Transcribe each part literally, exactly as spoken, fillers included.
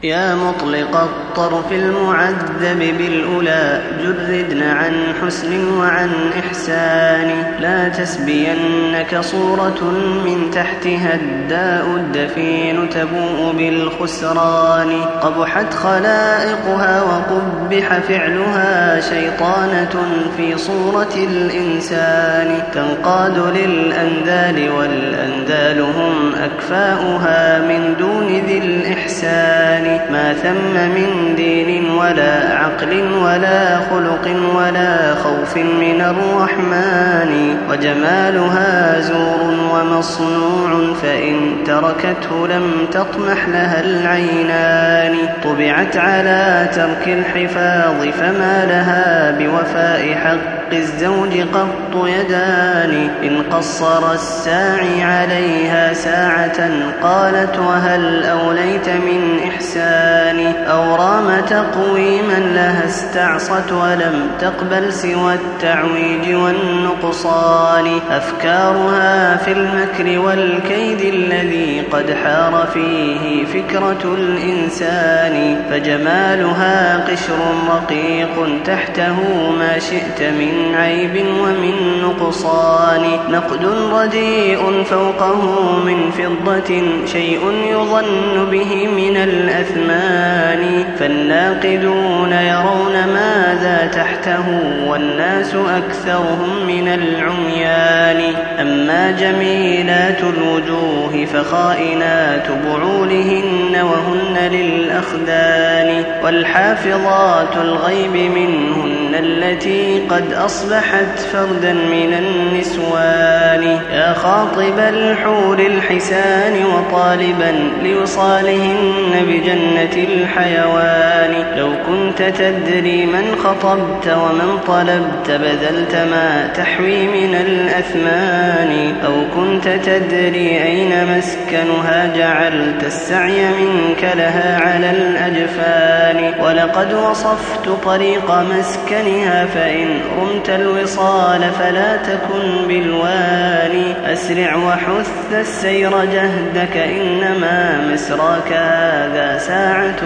يا مطلق الطرف المعذب بالأولى جردن عن حسن وعن إحسان لا تسبينك صورة من تحتها الداء الدفين تبوء بالخسران قبحت خلائقها وقبح فعلها شيطانة في صورة الإنسان تنقاد للأنذال والأنذال هم أكفاؤها من دون ذي الإحسان ما ثم من دين ولا عقل ولا خلق ولا خوف من الرحمن وجمالها زور ومصنوع فإن تركته لم تطمح لها العينان طبعت على ترك الحفاظ فما لها بوفاء حق الزوج قط يدان إن قصر الساعي عليها ساعة قالت وهل أوليت من إحسان أو رام تقويما لها استعصت ولم تقبل سوى التعويج والنقصان أفكارها في المكر والكيد الذي قد حار فيه فكرة الإنسان فجمالها قشر رقيق تحته ما شئت من عيب ومن نقصان نقد رديء فوقه من فضة شيء يظن به من الأثمان فالناقدون يرون ماذا تحته والناس أكثرهم من العميان أما جميلات الوجوه فخائنات بعولهن وهن للأخدان والحافظات الغيب منهن التي قد أصبحت فردا من النسوان يا خاطب الحور الحسان وطالبا لوصالهن بجنة الحيوان لو كنت تدري من خطبت ومن طلبت بذلت ما تحوي من الأثمان أو كنت تدري أين مسكنها جعلت السعي منك لها على الأجفان ولقد وصفت طريق مسكنها فإن رمت الوصال فلا تكن بالواني أسرع وحث السير جهدك إنما مسراك هذا ساعة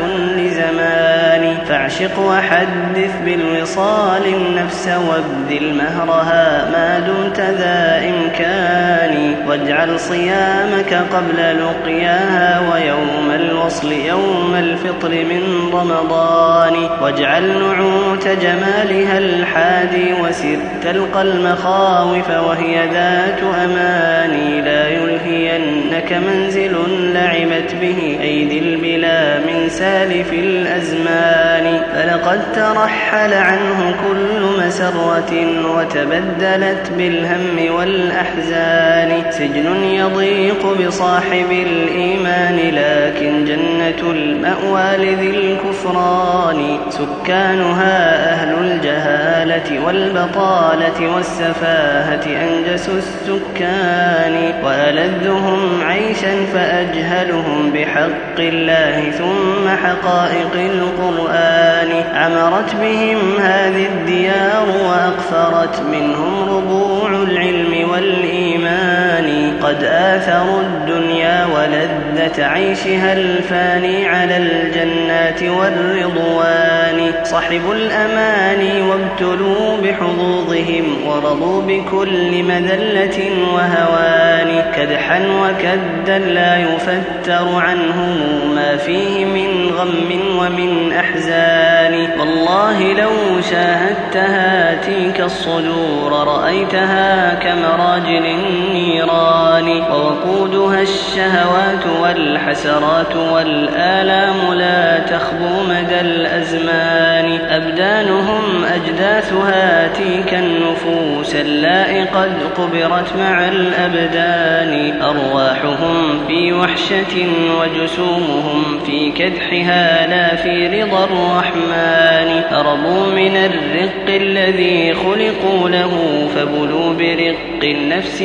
لزمان فاعشق وحدث بالوصال النفس وابذل مهرها ما دمت ذا إمكان واجعل صيامك قبل لقياها ويوم الوصل يوم الفطر من رمضان واجعل نعوت جمالها الحادي وسر تلقى المخاوف وهي ذات أماني لا يلهينك منزل لعبت به أيدي البلا من سالف الأزمان فلقد ترحل عنه كل مسرة وتبدلت بالهم والأحزان سجن يضيق بصاحب الإيمان لكن جنة المأوى لذي الكفران سكانها أهل الجهالة والبطالة والسفاهة أنجس السكان وألذهم عيشا فأجهلهم بحق الله ثم حقائق القرآن عمرت بهم هذه الديار وأقفرت منهم ربوع العلم والإيمان قد آثروا الدنيا ولذة عيشها الفاني على الجنات والرضوان صحبوا الأماني وابتلوا بحظوظهم ورضوا بكل مذلة وهوان كدحا وكدا لا يفتر عنهم ما فيه من غم ومن أحزان والله لو شاهدتها تلك الصدور رأيتها كمراجل النيران ووقودها الشهوات والحسرات والآلام لا تخبو مدى الأزمان أبدانهم أجداثها تلك النفوس اللائي قد قبرت مع الأبدان أرواحهم في وحشة وجسومهم في كدحها لا في رضا الرحمن هربوا من الرق الذي خلقوا له فبلوا برق النفس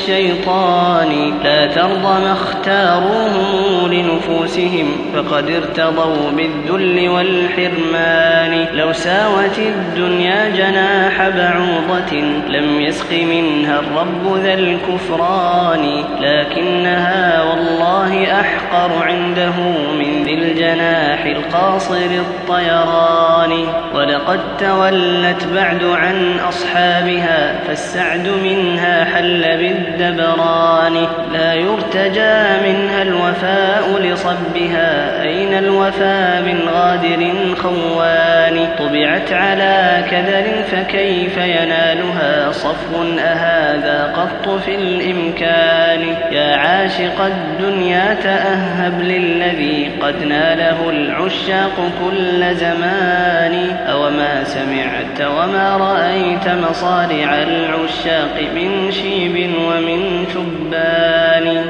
والشيطان لا ترضى ما اختاروه لنفوسهم فقد ارتضوا بالذل والحرمان لو ساوت الدنيا جناح بعوضة لم يسق منها الرب ذا الكفران لكنها والله أحقر عنده من ذي الجناح الرياح القاصر الطيران. ولقد تولت بعد عن أصحابها فالسعد منها حل بالدبران. لا يرتجى منها الوفاء لصبها أين الوفاء من غادر خوان. طبعت على كدر فكيف ينالها صفو أهذا قط في الإمكان. يا عاشق الدنيا تأهب للذي قد ناله العشاق كل زمان. أوما سمعت وما رأيت مصارع العشاق من شيب ومن تبان.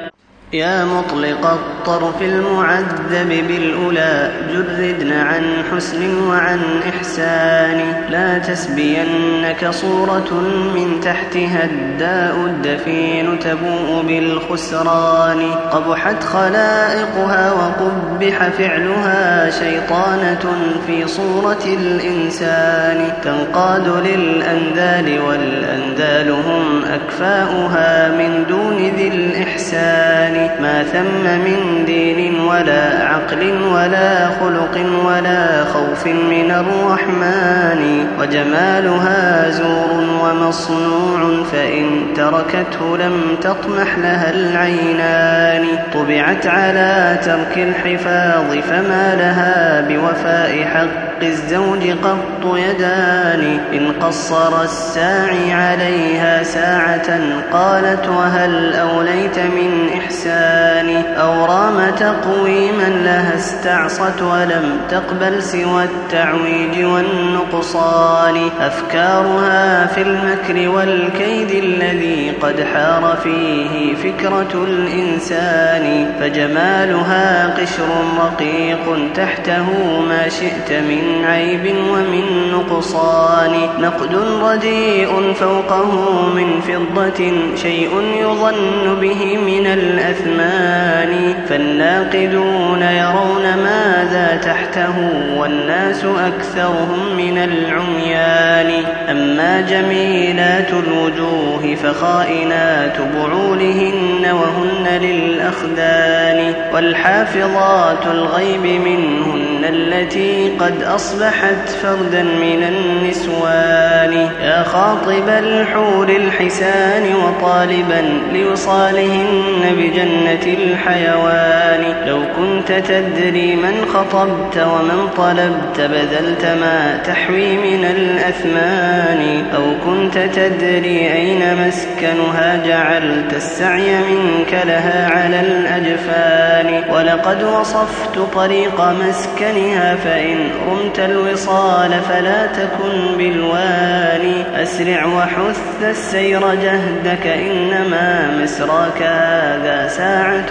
يا مطلق الطرف المعذب بالأولى جردن عن حسن وعن إحسان. لا تسبينك صورة من تحتها الداء الدفين تبوء بالخسران. قبحت خلائقها وقبح فعلها شيطانة في صورة الإنسان. تنقاد للأنذال والأنذال هم أكفاؤها من دون ذي الإحسان. ما ثم من دين ولا عقل ولا خلق ولا خوف من الرحمن. وجمالها زور ومصنوع فإن تركته لم تطمح لها العينان. طبعت على ترك الحفاظ فما لها بوفاء حق الزوج قط يدان. إن قصر الساعي عليها ساعة قالت وهل أوليت من إحسان. أو رام تقويما لها استعصت ولم تقبل سوى التعويج والنقصان. أفكارها في المكر والكيد الذي قد حار فيه فكرة الإنسان. فجمالها قشر رقيق تحته ما شئت من عيب ومن نقصان. نقد رديء فوقه من فضة شيء يظن به من الأثمان. فالناقدون يرون ماذا تحته والناس أكثرهم من العميان. أما جميلات الوجوه فخائنات بعولهن وهن للأخدان. والحافظات الغيب منهن التي قد أصبحت فردا من النسوان. يا خاطب الحور الحسان وطالبا لوصالهن بجنة الحيوان. لو كنت تدري من خطبت ومن طلبت بذلت ما تحوي من الأثمان. أو كنت تدري أين مسكنها جعلت السعي منك لها على الأجفان. ولقد وصفت طريق مسكنها فإن رمت الوصال فلا تكن بالواني. أسرع وحث السير جهدك إنما مسراك هذا ساعة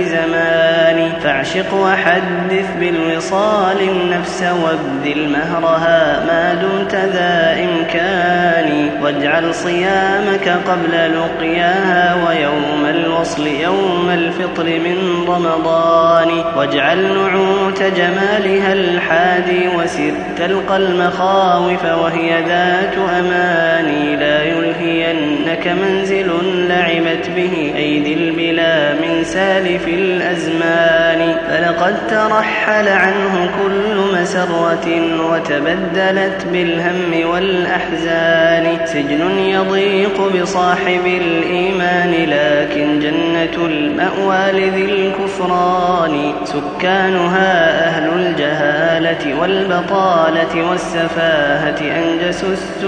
لزمان. فاعشق وحدث بالوصال النفس وابذل مهرها ما دمت ذا إمكان. واجعل صيامك قبل لقياها ويوم الوصل يوم الفطر من رمضان. واجعل نعوت جمالها الحادي وسر تلقى المخاوف وهي ذات أماني. لا يلهينك منزل لعبت به أيدي البلا من سالف الأزمان. فلقد ترحل عنه كل مسرة وتبدلت بالهم والأحزان. سجن يضيق بصاحب الإيمان لكن جنة المأوى لذي الكفران. سكانها أهل الجهالة والبطالة والسفاهة أنجس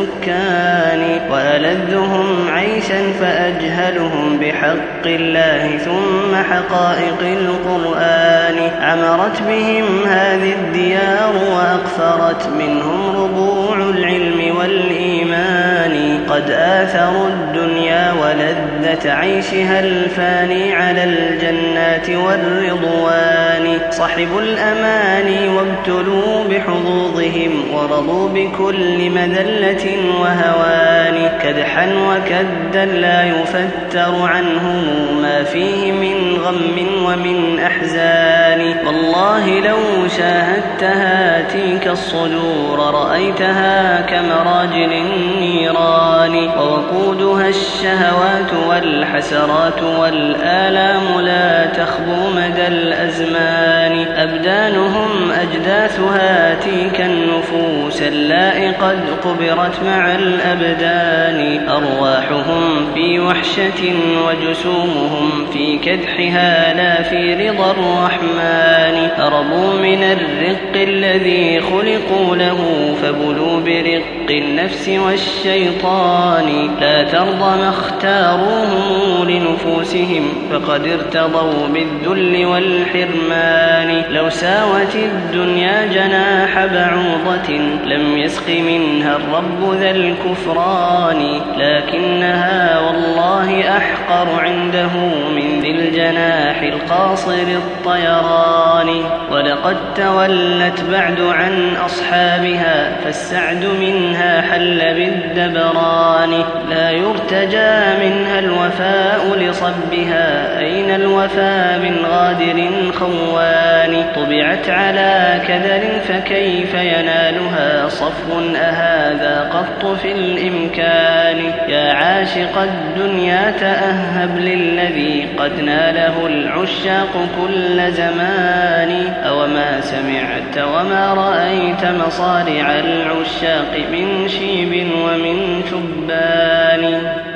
السكان. وألذهم عيشا فأجهلهم بحق الله ثم حقائق القرآن. عمرت بهم هذه الديار وأقفرت منهم ربوع العلم والإيمان. قد آثروا الدنيا ولذة عيشها الفاني على الجنات والرضوان. صحبوا الأماني وابتلوا بحظوظهم ورضوا بكل مذلة وهوان. كدحا وكدا لا يفتر عنهم ما فيه من غم ومن أحزان. والله لو شاهدتها تلك الصدور رأيتها كمراجل النيران. النيران ووقودها الشهوات والحسرات والآلام لا تخبو مدى الأزمان أبدانهم أجداثها تلك النفوس اللائي قد قبرت مع الأبدان أرواحهم في وحشة وجسومهم في كدحها لا في رضا الرحمن هربوا من الرق الذي خلقوا له فبلوا برق النفس والشيطان لا ترضى ما اختاروه لنفوسهم فقد ارتضوا بالذل والحرمان لو ساوت الدنيا جناح بعوضة لم يسق منها الرب ذا الكفران لكنها والله أحقر عنده من ذي الجناح القاصر الطيران ولقد تولت بعد عن أصحابها فالسعد منها حل بالدبران لا يرتجى منها الوفاء لصبها أين الوفاء من غادر خوان طبعت على كدر فكيف ينالها صفو أهذا قط في الإمكان يا عاشق الدنيا تأهب للذي قد ناله العشاق كل زمان أوما سمعت وما رأيت مصارع العشاق من شيب ومن شبان